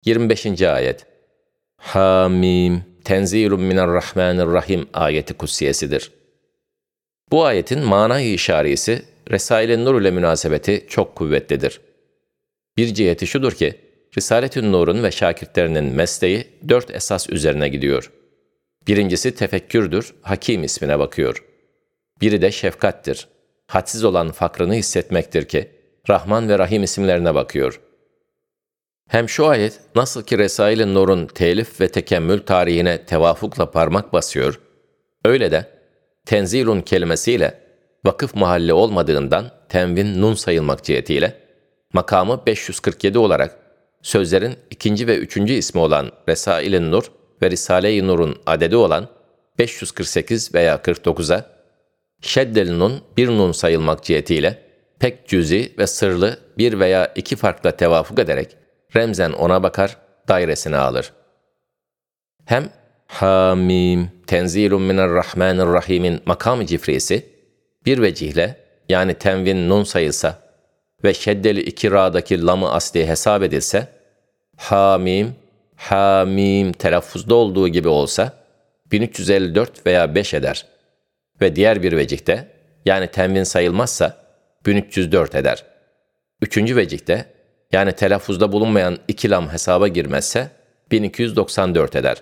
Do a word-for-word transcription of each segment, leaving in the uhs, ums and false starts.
yirmi beşinci ayet. Hamim, tenzilun minerrahmanirrahim ayeti kutsiyesidir. Bu ayetin mana-i işarisi, Risale-i Nur ile münasebeti çok kuvvetlidir. Bir ciheti şudur ki, Risale-i Nur'un ve şakirtlerinin mesleği dört esas üzerine gidiyor. Birincisi tefekkürdür, Hakim ismine bakıyor. Biri de şefkattir, hadsiz olan fakrını hissetmektir ki, Rahman ve Rahim isimlerine bakıyor. Hem şu ayet, nasıl ki Risale-i Nur'un telif ve tekemmül tarihine tevafukla parmak basıyor, öyle de tenzilun kelimesiyle vakıf mahalli olmadığından tenvin nun sayılmak cihetiyle, makamı beş yüz kırk yedi olarak sözlerin ikinci ve üçüncü ismi olan Resail-i Nur ve Risale-i Nur'un adedi olan beş yüz kırk sekiz veya kırk dokuza, şeddeli nun bir nun sayılmak cihetiyle pek cüzi ve sırlı bir veya iki farkla tevafuk ederek remzen ona bakar, dairesine alır. Hem Hamim, tenzilun minerrahmanirrahim'in makam-ı cifrisi, bir vecihle yani tenvin nun sayılsa ve şeddeli iki ra'daki lam-ı asli hesap edilse, Hamim, Hamim telaffuzda olduğu gibi olsa, bin üç yüz elli dört veya beş eder ve diğer bir vecihte, yani tenvin sayılmazsa, bin üç yüz dört eder. Üçüncü vecihte, yani telaffuzda bulunmayan iki lam hesaba girmezse, bin iki yüz doksan dört eder.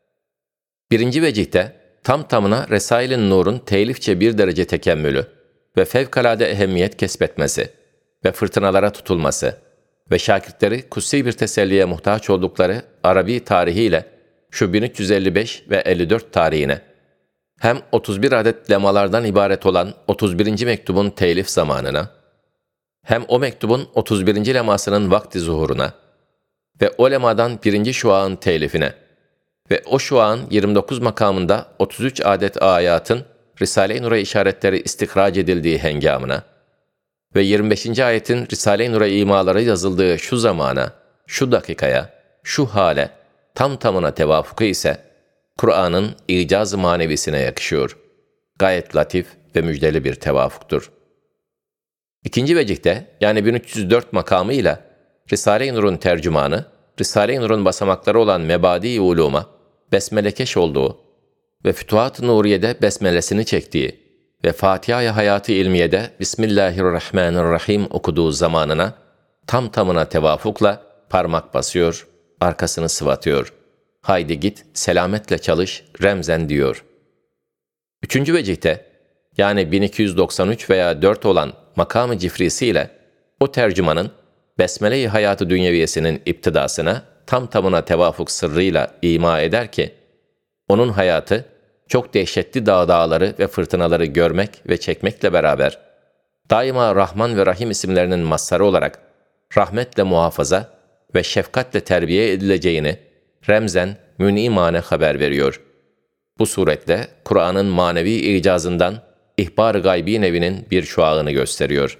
Birinci vecihte, tam tamına Resail-i Nur'un telifçe bir derece tekemmülü ve fevkalade ehemmiyet kesbetmesi ve fırtınalara tutulması ve şakirtleri kutsi bir teselliye muhtaç oldukları Arabi tarihiyle şu bin üç yüz elli beş ve elli dört tarihine, hem otuz bir adet lemalardan ibaret olan otuz birinci mektubun telif zamanına, hem o mektubun otuz birinci lemasının vakti zuhuruna ve o lemadan birinci şuağın telifine ve o şuağın yirmi dokuz makamında otuz üç adet ayatın Risale-i Nur'a işaretleri istihraç edildiği hengamına ve yirmi beşinci ayetin Risale-i Nur'a imaları yazıldığı şu zamana, şu dakikaya, şu hale, tam tamına tevafuku ise Kur'an'ın icaz-ı manevisine yakışıyor. Gayet latif ve müjdeli bir tevafuktur. İkinci vecihte, yani bin üç yüz dört makamıyla Risale-i Nur'un tercümanı, Risale-i Nur'un basamakları olan Mebadi-i Ulûm'a besmelekeş olduğu ve Fütuhat-ı Nuriye'de besmelesini çektiği ve Fatiha-i Hayat-ı İlmiye'de Bismillahirrahmanirrahim okuduğu zamanına tam tamına tevafukla parmak basıyor, arkasını sıvatıyor. Haydi git, selametle çalış, remzen diyor. Üçüncü vecihte, yani bin iki yüz doksan üç veya dört olan makam-ı cifrisiyle o tercümanın Besmele-i Hayat-ı Dünyeviyesinin iptidasına tam tamına tevafuk sırrıyla ima eder ki, onun hayatı çok dehşetli dağ dağları ve fırtınaları görmek ve çekmekle beraber, daima Rahman ve Rahim isimlerinin mazharı olarak rahmetle muhafaza ve şefkatle terbiye edileceğini remzen münimane haber veriyor. Bu suretle Kur'an'ın manevi icazından ihbar-ı gaybi nevinin bir şuağını gösteriyor.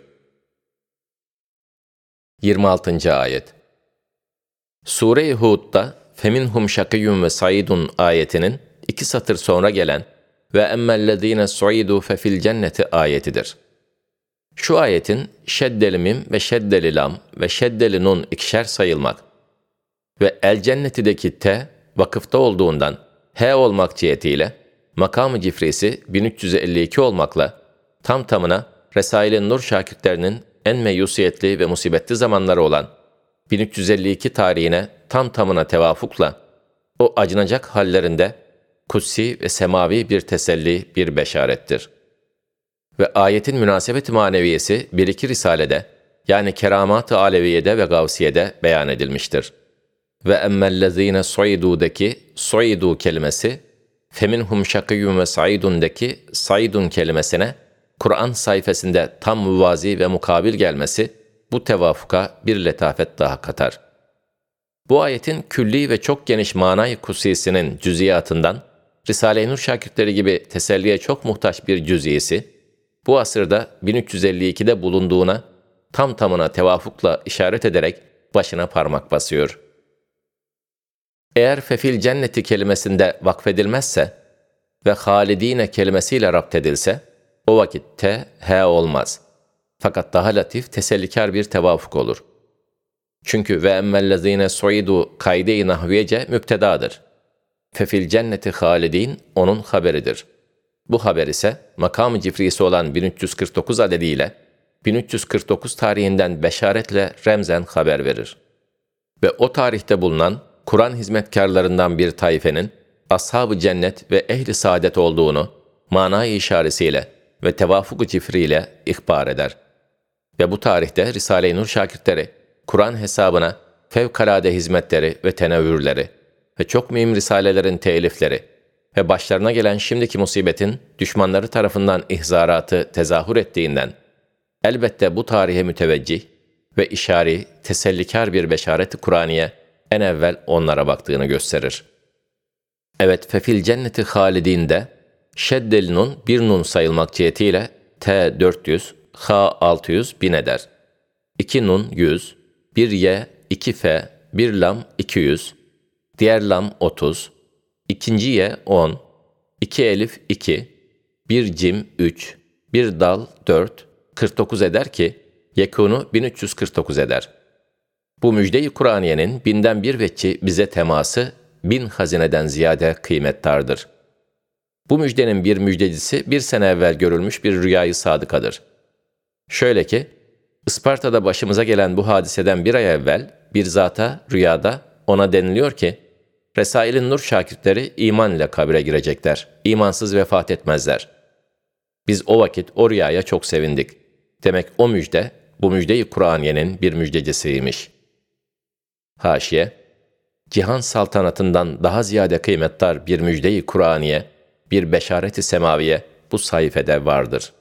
yirmi altıncı ayet. Sure-i Hud'da "Feminhum şakiyun ve saidun" ayetinin iki satır sonra gelen "Ve emmellezine suidu fefil cenneti" ayetidir. Şu ayetin şeddeli mim ve şeddeli lam ve şeddeli nun ikişer sayılmak ve el cennetideki te vakıfta olduğundan he olmak cihetiyle makam-ı cifrisi bin üç yüz elli iki olmakla tam tamına Resail-i Nur şakirtlerinin en meyusiyetli ve musibetli zamanları olan bin üç yüz elli iki tarihine tam tamına tevafukla o acınacak hallerinde kutsi ve semavi bir teselli, bir beşarettir. Ve ayetin münasebet-i maneviyesi bir iki risalede, yani Keramat-ı Aleviye'de ve Gavsiye'de beyan edilmiştir. Ve emmellezine suidu'daki suidu kelimesi, feminhum şakiyun ve saidun'daki saidun kelimesine Kur'an sayfasında tam muvazi ve mukabil gelmesi bu tevafuka bir letafet daha katar. Bu ayetin külli ve çok geniş manay kutsisinin cüziyatından Risale-i Nur şakirtleri gibi teselliye çok muhtaç bir cüziyesi, bu asırda bin üç yüz elli ikide bulunduğuna tam tamına tevafukla işaret ederek başına parmak basıyor. Eğer fefil cenneti kelimesinde vakfedilmezse ve halidine kelimesiyle rapt edilse, o vakit te, he olmaz. Fakat daha latif, tesellikar bir tevafuk olur. Çünkü ve emmellezine suidu kayde-i nahviyece müptedadır. Fefil cenneti halidin onun haberidir. Bu haber ise makam-ı cifrisi olan bin üç yüz kırk dokuz adediyle bin üç yüz kırk dokuz tarihinden beşaretle remzen haber verir. Ve o tarihte bulunan Kur'an hizmetkarlarından bir taifenin ashab-ı cennet ve ehli saadet olduğunu manay-ı işaresiyle ve tevafuk-u cifriyle ihbar eder. Ve bu tarihte Risale-i Nur şakirtleri Kur'an hesabına fevkalade hizmetleri ve tenevvürleri ve çok mühim risalelerin telifleri ve başlarına gelen şimdiki musibetin düşmanları tarafından ihzaratı tezahür ettiğinden elbette bu tarihe müteveccih ve işari, tesellikar bir beşaret-i Kur'aniye en evvel onlara baktığını gösterir. Evet, fefil cenneti halidinde şeddel nun bir nun sayılmak cihetiyle T dört yüz, H altı yüz bin eder. iki nun yüz, bir Y, iki F, bir lam iki yüz, diğer lam otuz, ikinci Y on, iki elif iki, bir cim üç, bir dal dört, kırk dokuz eder ki yekûnu bin üç yüz kırk dokuz eder. Bu müjde-i Kur'aniyenin binden bir veççi bize teması bin hazineden ziyade kıymettardır. Bu müjdenin bir müjdecisi bir sene evvel görülmüş bir rüyayı sadıkadır. Şöyle ki, Isparta'da başımıza gelen bu hadiseden bir ay evvel bir zata rüyada ona deniliyor ki, Resail-i Nur şakirtleri iman ile kabre girecekler, imansız vefat etmezler. Biz o vakit o rüyaya çok sevindik. Demek o müjde, bu müjde-i Kur'aniyenin bir müjdecisiymiş. Haşiye, cihan saltanatından daha ziyade kıymetdar bir müjde-i Kur'aniye, bir beşaret-i semaviye bu sayfede vardır.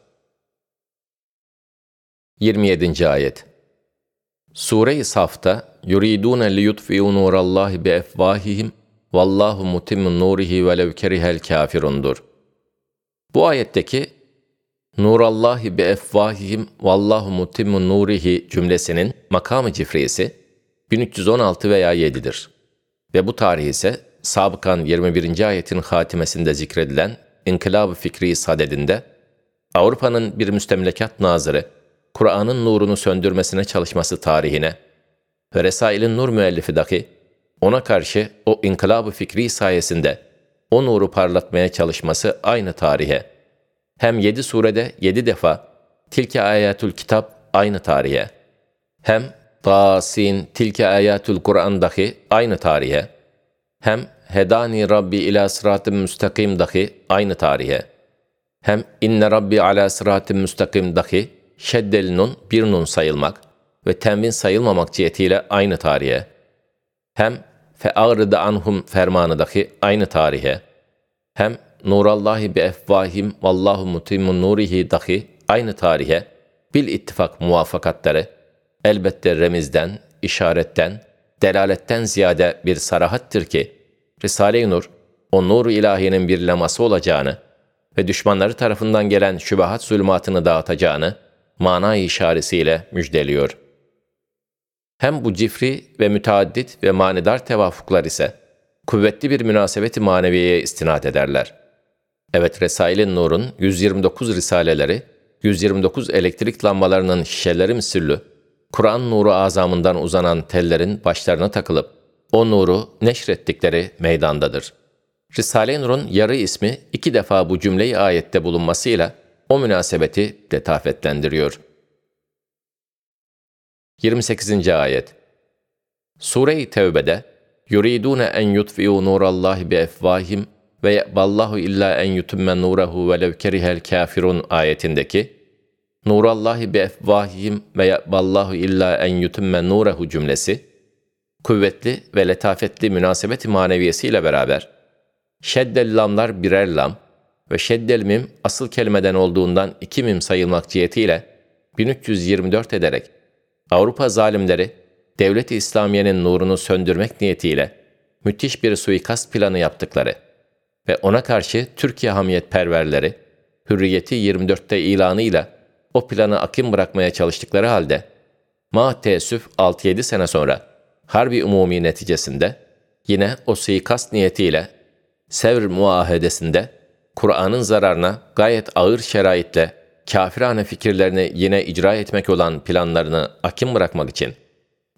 yirmi yedinci ayet. Sure-i Saf'ta yuridûne liyutfi'û nûrallâhi biefvâhihim vallâhu mutimmun nûrihi velev kerihel kâfirundur. Bu ayetteki nûrallâhi biefvâhihim vallâhu mutimmun nûrihi cümlesinin makam-ı cifrisi bin üç yüz on altı veya yedidir. Ve bu tarih ise sabıkan yirmi birinci ayetin hatimesinde zikredilen İnkılab-ı Fikri Sadedinde Avrupa'nın bir müstemlekat nazırı Kur'an'ın nurunu söndürmesine çalışması tarihine ve Resail-i Nur müellifi dahi ona karşı o İnkılab-ı Fikri sayesinde o nuru parlatmaya çalışması aynı tarihe, hem yedi surede yedi defa tilke ayatul kitap aynı tarihe, hem Tasin tilke ayatul Kur'an dahi aynı tarihe, hem Hedani Rabbi ila sıratın müstakim dahi aynı tarihe, hem İnne Rabbi ala sıratın müstakim dahi şeddel nun bir nun sayılmak ve tenvin sayılmamak cihetiyle aynı tarihe, hem fe'ağrıdı anhum fermanı dahi aynı tarihe, hem nurallahi bi efvahim vallahu mutimmun nurihi dahi aynı tarihe bil ittifak muvafakatları elbette remizden, işaretten, delaletten ziyade bir sarahattır ki Risale-i Nur o nur-u ilahinin bir leması olacağını ve düşmanları tarafından gelen şübahat zulmatını dağıtacağını mana-i işaresiyle müjdeliyor. Hem bu cifri ve müteaddit ve manidar tevafuklar ise kuvvetli bir münasebet-i maneviyeye istinad ederler. Evet, Resail-i Nur'un yüz yirmi dokuz risaleleri, yüz yirmi dokuz elektrik lambalarının şişeleri misillü, Kur'an nuru azamından uzanan tellerin başlarına takılıp o nuru neşrettikleri meydandadır. Risale-i Nur'un yarı ismi iki defa bu cümle-i ayette bulunmasıyla o münasebeti letafetlendiriyor. yirmi sekizinci ayet. Sure-i Tevbe'de yuridûne en yutfi'û nûrallâhi biefvâhim ve ye'ballahu illa en yutumme nûrehu velev kerihel kâfirun ayetindeki nûrallâhi biefvâhihim ve ye'ballahu illa en yutumme nûrehu cümlesi kuvvetli ve letafetli münasebet-i maneviyesiyle beraber şeddel lamlar birer lam ve şeddel mim asıl kelimeden olduğundan iki mim sayılmak cihetiyle bin üç yüz yirmi dört ederek Avrupa zalimleri Devlet-i İslamiye'nin nurunu söndürmek niyetiyle müthiş bir suikast planı yaptıkları ve ona karşı Türkiye hamiyetperverleri Hürriyeti yirmi dörtte ilanıyla o planı akım bırakmaya çalıştıkları halde ma teessüf altı yedi sene sonra Harbi Umumi neticesinde yine o suikast niyetiyle Sevr muahedesinde Kur'an'ın zararına gayet ağır şeraitle kâfirane fikirlerini yine icra etmek olan planlarını akım bırakmak için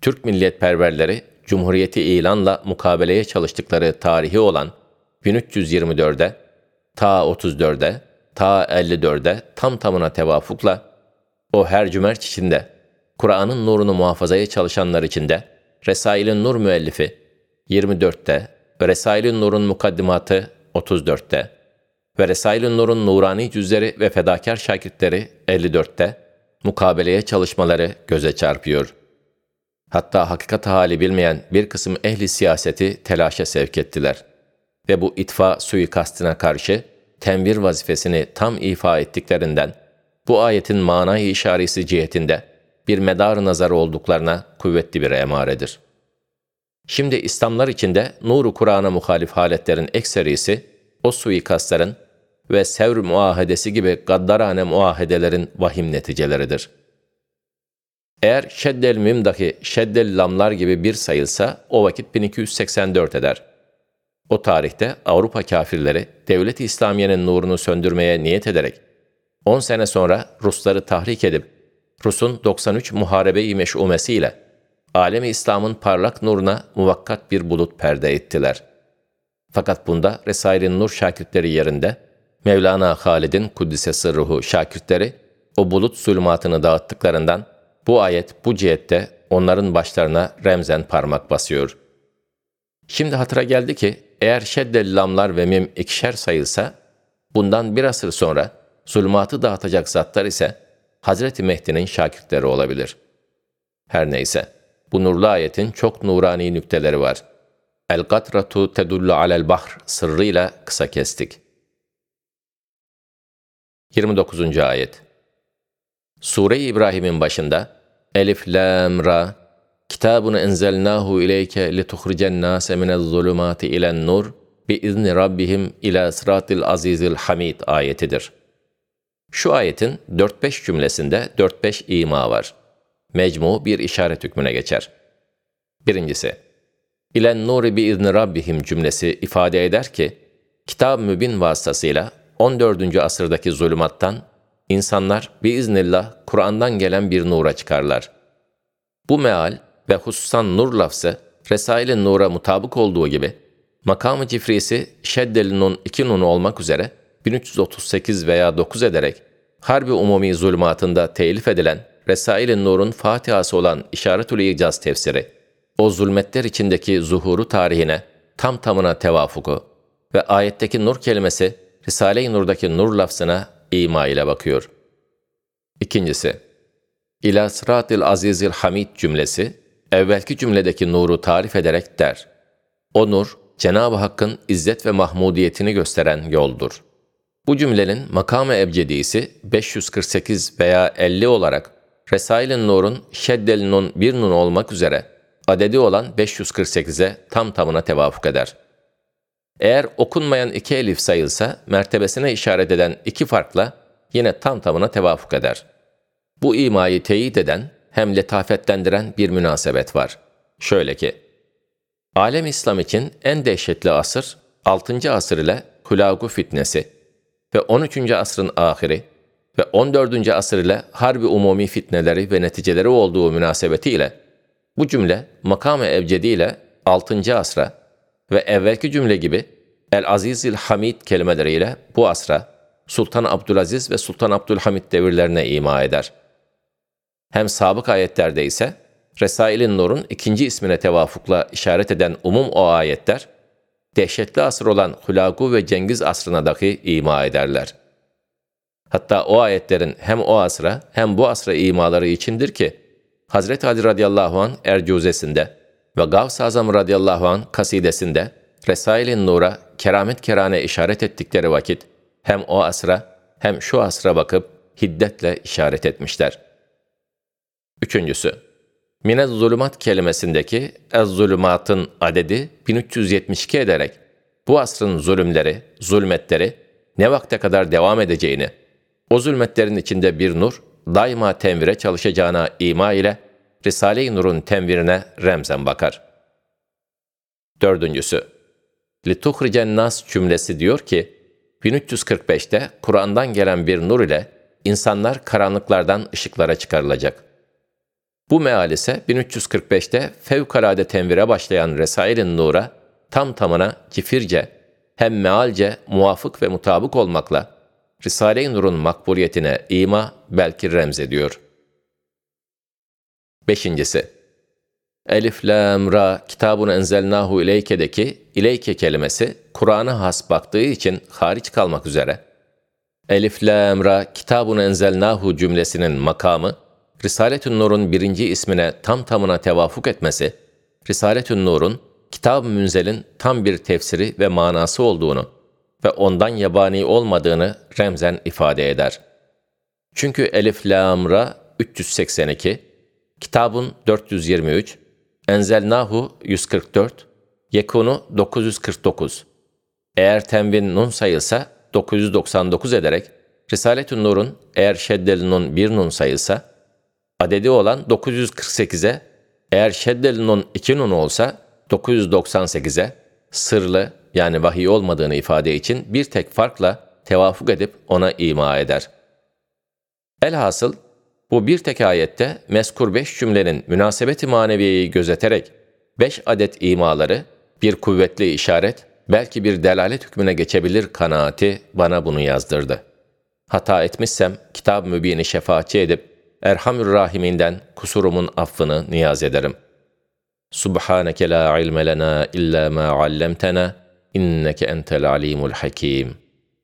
Türk milliyetperverleri Cumhuriyeti ilanla mukabeleye çalıştıkları tarihi olan bin üç yüz yirmi dörde, ta otuz dörde, ta elli dörde tam tamına tevafukla, o her cümerç içinde, Kur'an'ın nurunu muhafazaya çalışanlar içinde, Resail-i Nur müellifi yirmi dörtte ve Resail-i Nur'un mukaddimatı otuz dörtte ve Resail-i Nur'un nurani cüzleri ve fedakar şakirtleri elli dörtte mukabeleye çalışmaları göze çarpıyor. Hatta hakikat hali bilmeyen bir kısım ehli siyaseti telaşa sevk ettiler ve bu itfa suikastına karşı tenvir vazifesini tam ifa ettiklerinden bu ayetin manayı işaresi cihetinde bir medar nazarı olduklarına kuvvetli bir emaredir. Şimdi İslamlar içinde nuru Kur'an'a muhalif haletlerin ekserisi o suikastların ve Sevr muahedesi gibi gaddarane muahedelerin vahim neticeleridir. Eğer şeddel mimdaki şeddel lamlar gibi bir sayılsa o vakit bin iki yüz seksen dört eder. O tarihte Avrupa kafirleri Devlet-i İslamiye'nin nurunu söndürmeye niyet ederek on sene sonra Rusları tahrik edip Rus'un doksan üç muharebe-i meş'umesiyle alemi İslam'ın parlak nuruna muvakkat bir bulut perde ettiler. Fakat bunda Resail-i Nur şakirtleri yerinde Mevlana Halid'in Kuddise Sırruhu şakirtleri o bulut zulümatını dağıttıklarından bu ayet bu cihette onların başlarına remzen parmak basıyor. Şimdi hatıra geldi ki eğer şeddel lamlar ve mim ikişer sayılsa bundan bir asır sonra zulümatı dağıtacak zatlar ise Hazreti Mehdi'nin şakirtleri olabilir. Her neyse bu nurlu ayetin çok nurani nükteleri var. El-gatratu tedullu alel bahr sırrıyla kısa kestik. yirmi dokuzuncu ayet. Sure-i İbrahim'in başında Elif lam ra Kitabun enzelnahu ileyke lituhricen nase minez-zulumati ilen-nur biizni rabbihim ila sıratil azizil hamid ayetidir. Şu ayetin dört beş cümlesinde dört beş ima var. Mecmu bir işaret hükmüne geçer. Birincisi, İlen nuri biizni rabbihim cümlesi ifade eder ki, Kitab-ı Mübin vasıtasıyla on dördüncü asırdaki zulümattan insanlar biiznillah Kur'an'dan gelen bir nura çıkarlar. Bu meal ve hususan nur lafzı Resail-i Nur'a mutabık olduğu gibi makam-ı cifrisi şeddeli nun iki nunu olmak üzere bin üç yüz otuz sekiz veya dokuz ederek Harbi Umumi zulümatında telif edilen Resail-i Nur'un Fatihası olan İşaretül İcaz tefsiri, o zulmetler içindeki zuhuru tarihine tam tamına tevafuku ve ayetteki nur kelimesi Risale-i Nur'daki nur lafzına ima ile bakıyor. İkincisi, İlâ sıratil azizil hamid cümlesi, evvelki cümledeki nuru tarif ederek der. O nur, Cenab-ı Hakk'ın izzet ve mahmudiyetini gösteren yoldur. Bu cümlenin makam-ı ebcedisi beş yüz kırk sekiz veya elli olarak Resail-i Nur'un şeddel nun bir nun olmak üzere adedi olan beş yüz kırk sekize tam tamına tevafuk eder. Eğer okunmayan iki elif sayılsa mertebesine işaret eden iki farkla yine tam tamına tevafuk eder. Bu imayı teyit eden hem letafetlendiren bir münasebet var. Şöyle ki, alem İslam için en dehşetli asır altıncı asır ile Hulagu fitnesi ve on üçüncü asrın ahiri ve on dördüncü asır ile harbi umumi fitneleri ve neticeleri olduğu münasebetiyle bu cümle makam-ı evcedi ile altıncı asra ve evvelki cümle gibi El-Azizil Hamid kelimeleriyle bu asra Sultan Abdülaziz ve Sultan Abdülhamid devirlerine ima eder. Hem sabık ayetlerde ise Resail-i Nur'un ikinci ismine tevafukla işaret eden umum o ayetler, dehşetli asır olan Hulagu ve Cengiz asrına dahi ima ederler. Hatta o ayetlerin hem o asra hem bu asra imaları içindir ki, Hazreti Ali radıyallahu anh Ercuzesinde ve Gavs-ı Azam radıyallahu anh kasidesinde Resail-i Nur'a keramet kerane işaret ettikleri vakit, hem o asra hem şu asra bakıp hiddetle işaret etmişler. Üçüncüsü, Minez zulümat kelimesindeki ez-zulümatın adedi bin üç yüz yetmiş iki ederek bu asrın zulümleri, zulmetleri ne vakte kadar devam edeceğini, o zulmetlerin içinde bir nur daima tenvire çalışacağına ima ile Risale-i Nur'un tenvirine remzen bakar. Dördüncüsü, Lituhricen nas cümlesi diyor ki, bin üç yüz kırk beşte Kur'an'dan gelen bir nur ile insanlar karanlıklardan ışıklara çıkarılacak. Bu meal ise bin üç yüz kırk beşte fevkalade tenvire başlayan Resail-i Nur'a tam tamına cifirce, hem mealce muvafık ve mutabık olmakla Risale-i Nur'un makbuliyetine ima, belki remzediyor. Beşincisi, Elif, Lam, Ra, kitabun enzelnahu ileyke'deki ileyke kelimesi Kur'an'a has baktığı için hariç kalmak üzere, Elif, Lam, Ra, kitabun enzelnahu cümlesinin makamı, Risalet-ü Nur'un birinci ismine tam tamına tevafuk etmesi, Risalet-ü Nur'un Kitab-ı Münzel'in tam bir tefsiri ve manası olduğunu ve ondan yabani olmadığını remzen ifade eder. Çünkü Elif, Lam, Ra üç yüz seksen iki, Kitabun dört yüz yirmi üç, Enzelnahu yüz kırk dört, Yekunu dokuz yüz kırk dokuz. Eğer tenvin nun sayılsa dokuz yüz doksan dokuz ederek, Risalet-ü Nur'un eğer şeddeli nun bir nun sayılsa, adedi olan dokuz yüz kırk sekize, eğer şeddeli nun iki nun olsa dokuz yüz doksan sekize, sırlı yani vahiy olmadığını ifade için bir tek farkla tevafuk edip ona ima eder. Elhasıl, bu bir tek ayette mezkur beş cümlenin münasebeti maneviyeyi gözeterek beş adet imaları bir kuvvetli işaret, belki bir delalet hükmüne geçebilir kanaati bana bunu yazdırdı. Hata etmişsem Kitab-ı Mübin'i şefaatçi edip Erhamür Rahiminden kusurumun affını niyaz ederim. Subhaneke la ilme lena illa ma allamtena inneke entel alimul hakim.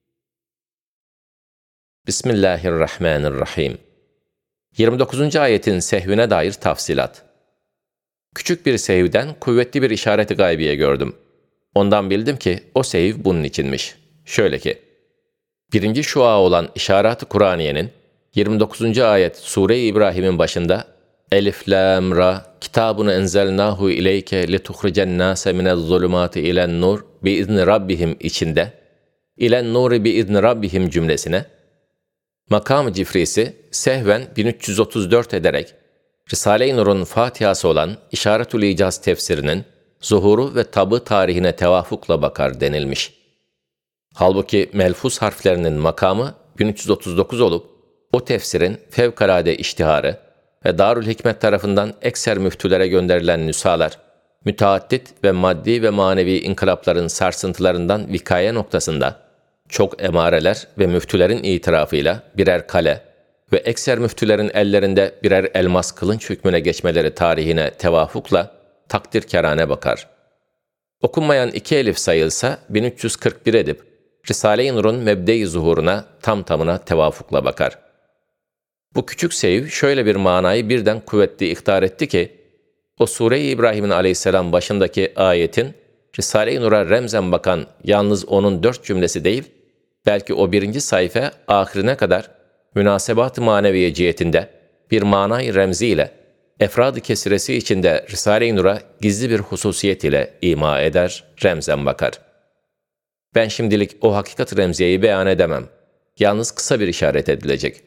Bismillahirrahmanirrahim. yirmi dokuzuncu ayetin sehvine dair tafsilat. Küçük bir sehvden kuvvetli bir işareti gaybiye gördüm. Ondan bildim ki o sehv bunun içinmiş. Şöyle ki, birinci şua olan İşarat-ı Kur'aniye'nin yirmi dokuzuncu ayet Sure-i İbrahim'in başında Elif, Lam, Ra, kitabunu enzelnahu ileyke lituhricen nase minez-zulumati ilen nur biizni rabbihim içinde ilen nuri biizni rabbihim cümlesine makam-ı cifrisi sehven bin üç yüz otuz dört ederek Risale-i Nur'un Fatihası olan İşaretül İcaz tefsirinin zuhuru ve tabı tarihine tevafukla bakar denilmiş. Halbuki melfuz harflerinin makamı bin üç yüz otuz dokuz olup o tefsirin fevkalade iştiharı ve Darül Hikmet tarafından ekser müftülere gönderilen nüshalar, müteaddit ve maddi ve manevi inkılapların sarsıntılarından vikaye noktasında çok emareler ve müftülerin itirafıyla birer kale ve ekser müftülerin ellerinde birer elmas kılınç hükmüne geçmeleri tarihine tevafukla takdirkârane bakar. Okunmayan iki elif sayılsa bin üç yüz kırk bir edip Risale-i Nur'un mebde-i zuhuruna tam tamına tevafukla bakar. Bu küçük seyv şöyle bir manayı birden kuvvetli ihtar etti ki, o Sure-i İbrahim'in aleyhisselam başındaki ayetin Risale-i Nur'a remzen bakan yalnız onun dört cümlesi değil, belki o birinci sayfa ahirine kadar münasebat-ı maneviye cihetinde bir manayı remzi ile efrad-ı kesiresi içinde Risale-i Nur'a gizli bir hususiyet ile ima eder, remzen bakar. Ben şimdilik o hakikat-ı remziyeyi beyan edemem. Yalnız kısa bir işaret edilecek.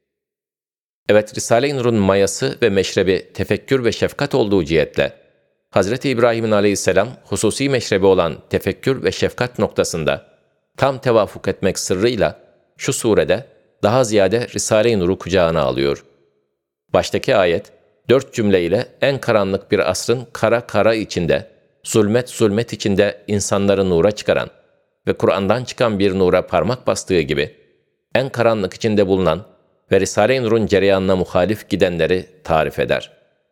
Evet, Risale-i Nur'un mayası ve meşrebi tefekkür ve şefkat olduğu cihetle, Hazreti İbrahim'in aleyhisselam hususi meşrebi olan tefekkür ve şefkat noktasında tam tevafuk etmek sırrıyla şu surede daha ziyade Risale-i Nur'u kucağına alıyor. Baştaki ayet, dört cümle ile en karanlık bir asrın kara kara içinde, zulmet zulmet içinde insanları nura çıkaran ve Kur'an'dan çıkan bir nura parmak bastığı gibi, en karanlık içinde bulunan ve Risale-i Nur'un cereyanına muhalif gidenleri tarif eder.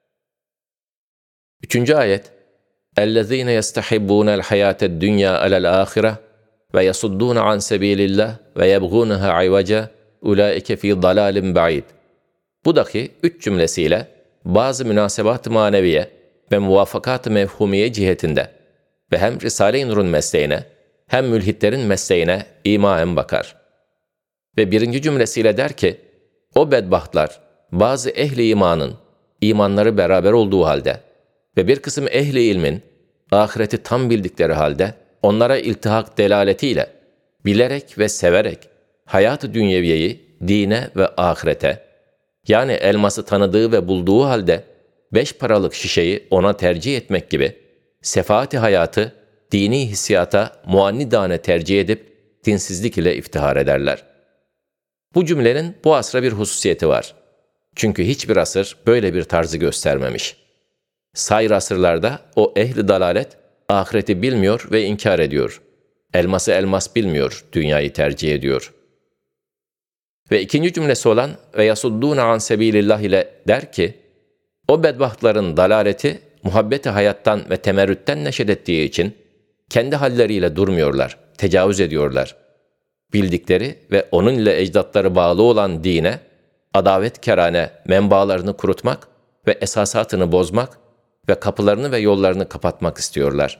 Üçüncü ayet, اَلَّذ۪ينَ يَسْتَحِبُّونَ الْحَيَاةَ الدُّنْيَا عَلَى الْآخِرَةِ وَيَصُدُّونَ عَنْ سَب۪يلِ اللّٰهِ وَيَبْغُونَهَا عِوَجًا اُولَٰئِكَ ف۪ي ضَلَالٍ بَعِيدٍ. Bu dahi üç cümlesiyle bazı münasebat-ı maneviye ve muvafakat-ı mevhumiye cihetinde ve hem Risale-i Nur'un mesleğine hem mülhitlerin mesleğine imaen bakar. Ve birinci cümlesiyle der ki, o bedbahtlar bazı ehli imanın imanları beraber olduğu halde ve bir kısım ehli ilmin ahireti tam bildikleri halde onlara iltihak delaletiyle bilerek ve severek hayat-ı dünyeviyeyi dine ve ahirete, yani elması tanıdığı ve bulduğu halde beş paralık şişeyi ona tercih etmek gibi sefaati hayatı dini hissiyata muannidane tercih edip dinsizlik ile iftihar ederler. Bu cümlenin bu asra bir hususiyeti var. Çünkü hiçbir asır böyle bir tarzı göstermemiş. Sair asırlarda o ehli dalalet ahireti bilmiyor ve inkar ediyor. Elması elmas bilmiyor, dünyayı tercih ediyor. Ve ikinci cümlesi olan ve yasuddûne an sebilillah ile der ki, o bedbahtların dalaleti muhabbeti hayattan ve temerrütten neşet ettiği için kendi halleriyle durmuyorlar, tecavüz ediyorlar. Bildikleri ve onun ile ecdatları bağlı olan dine, adavetkerane menbaalarını kurutmak ve esasatını bozmak ve kapılarını ve yollarını kapatmak istiyorlar.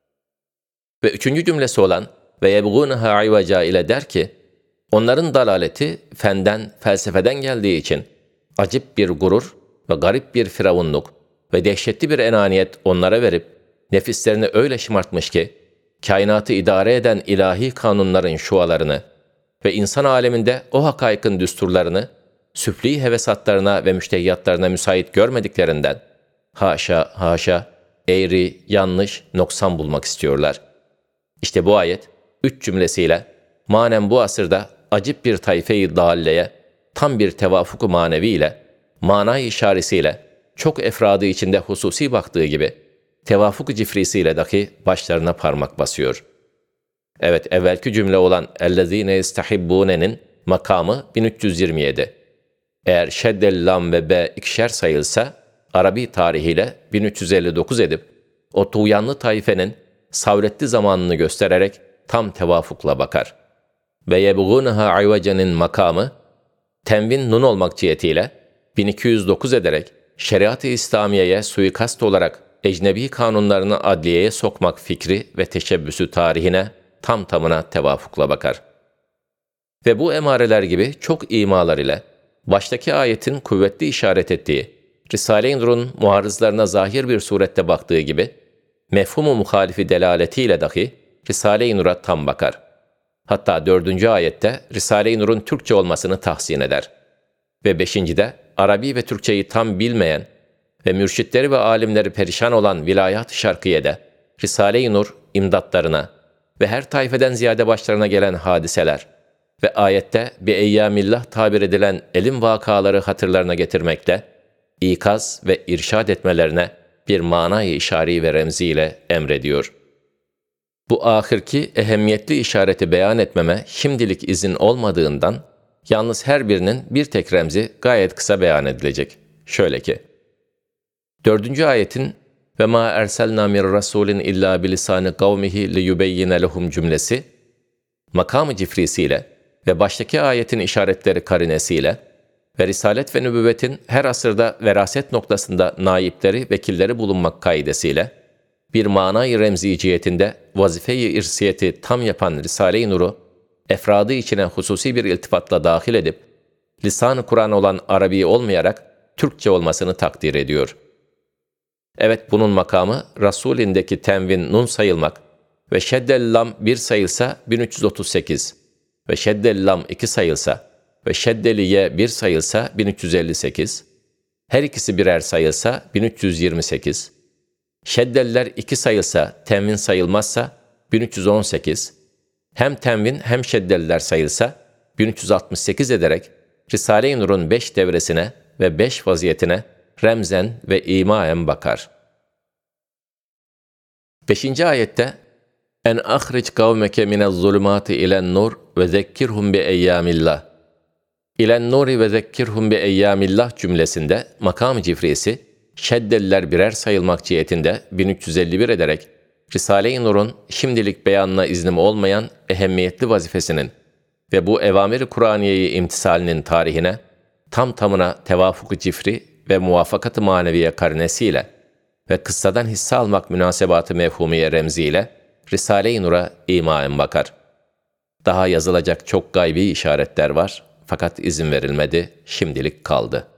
Ve üçüncü cümlesi olan ve yebgûneha ivaca ile der ki, onların dalaleti fenden, felsefeden geldiği için acip bir gurur ve garip bir firavunluk ve dehşetli bir enaniyet onlara verip nefislerini öyle şımartmış ki, kainatı idare eden ilahi kanunların şualarını ve insan aleminde o hakaykın düsturlarını, süfli hevesatlarına ve müştehiyatlarına müsait görmediklerinden, haşa haşa, eğri, yanlış, noksan bulmak istiyorlar. İşte bu ayet, üç cümlesiyle, manen bu asırda acip bir tayfe-i dalleye, tam bir tevafuk-u manevi ile, manay işaresiyle, çok efradı içinde hususi baktığı gibi, tevafuk-u cifrisiyle dahi başlarına parmak basıyor. Evet, evvelki cümle olan اَلَّذ۪ينَ يَسْتَحِبُّونَ'nin makamı bin üç yüz yirmi yedi. Eğer şeddel lam ve be ikişer sayılsa, Arabi tarihiyle bin üç yüz elli dokuz edip, o tuğyanlı taifenin savretli zamanını göstererek tam tevafukla bakar. Ve yebgûneha ivace'nin makamı, tenvin nun olmak cihetiyle bin iki yüz dokuz ederek şeriat-ı İslamiye'ye suikast olarak ecnebi kanunlarını adliyeye sokmak fikri ve teşebbüsü tarihine tam tamına tevafukla bakar. Ve bu emareler gibi çok imalar ile baştaki ayetin kuvvetli işaret ettiği, Risale-i Nur'un muarızlarına zahir bir surette baktığı gibi, mefhum-u muhalifi delaletiyle dahi Risale-i Nur'a tam bakar. Hatta dördüncü ayette Risale-i Nur'un Türkçe olmasını tahsin eder. Ve beşincide Arabi ve Türkçeyi tam bilmeyen ve mürşitleri ve alimleri perişan olan Vilayat-ı Şarkiye'de Risale-i Nur imdatlarına ve her tayfeden ziyade başlarına gelen hadiseler ve ayette bi eyyamillah tabir edilen elim vakaları hatırlarına getirmekle ikaz ve irşad etmelerine bir manayı işari ve remziyle emrediyor. Bu ahirki ehemmiyetli işareti beyan etmeme şimdilik izin olmadığından, yalnız her birinin bir tek remzi gayet kısa beyan edilecek. Şöyle ki, dördüncü ayetin ve ma erselna min rasulin illa bilisani kavmihi liyubeyyine lehum cümlesi, makamı cifrisiyle ve baştaki ayetin işaretleri karinesiyle ve risalet ve nübüvvetin her asırda veraset noktasında naipleri, vekilleri bulunmak kaidesiyle, bir manay-ı remzi cihetinde vazife-i irsiyeti tam yapan Risale-i Nur'u, efradı içine hususi bir iltifatla dahil edip, lisan-ı Kur'an olan Arabi olmayarak Türkçe olmasını takdir ediyor. Evet, bunun makamı, Rasulindeki tenvin nun sayılmak ve şeddel lam bir sayılsa bin üç yüz otuz sekiz ve şeddel lam iki sayılsa ve şeddeli ye bir sayılsa bin üç yüz elli sekiz, her ikisi birer sayılsa bin üç yüz yirmi sekiz, şeddeller iki sayılsa, tenvin sayılmazsa bin üç yüz on sekiz, hem tenvin hem şeddeller sayılsa bin üç yüz altmış sekiz ederek Risale-i Nur'un beş devresine ve beş vaziyetine remzen ve imaen bakar. Beşinci ayette en ahric kavmeke minez zulümati ilen nur ve zekkirhum bi eyyamillah. İlen nuri ve zekkirhum bi eyyamillah cümlesinde makam-ı cifrisi şeddeliler birer sayılmak cihetinde bin üç yüz elli bir ederek Risale-i Nur'un şimdilik beyanına iznim olmayan ehemmiyetli vazifesinin ve bu evamir-i Kur'aniyeyi imtisalinin tarihine tam tamına tevafuk-u cifri ve muvafakat-ı maneviye karinesiyle ve kıssadan hisse almak münasebatı mefhumiye remziyle Risale-i Nur'a imaen bakar. Daha yazılacak çok gaybi işaretler var fakat izin verilmedi, şimdilik kaldı.